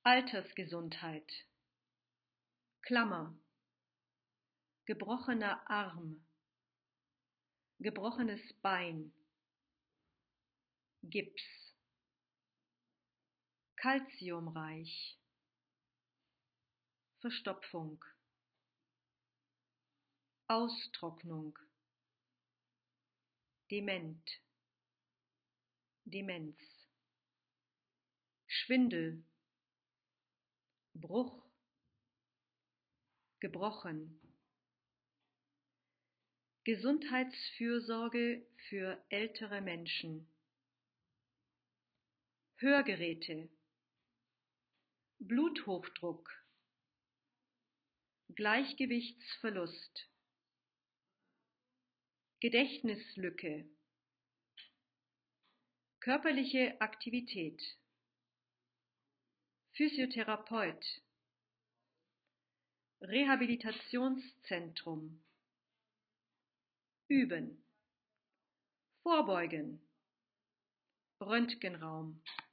Altersgesundheit. Klammer. Gebrochener Arm. Gebrochenes Bein. Gips. Calciumreich. Verstopfung. Austrocknung. Dement. Demenz. Schwindel. Bruch. Gebrochen. Gesundheitsfürsorge für ältere Menschen. Hörgeräte. Bluthochdruck. Gleichgewichtsverlust. Gedächtnislücke. Körperliche Aktivität. Physiotherapeut. Rehabilitationszentrum. Üben. Vorbeugen. Röntgenraum.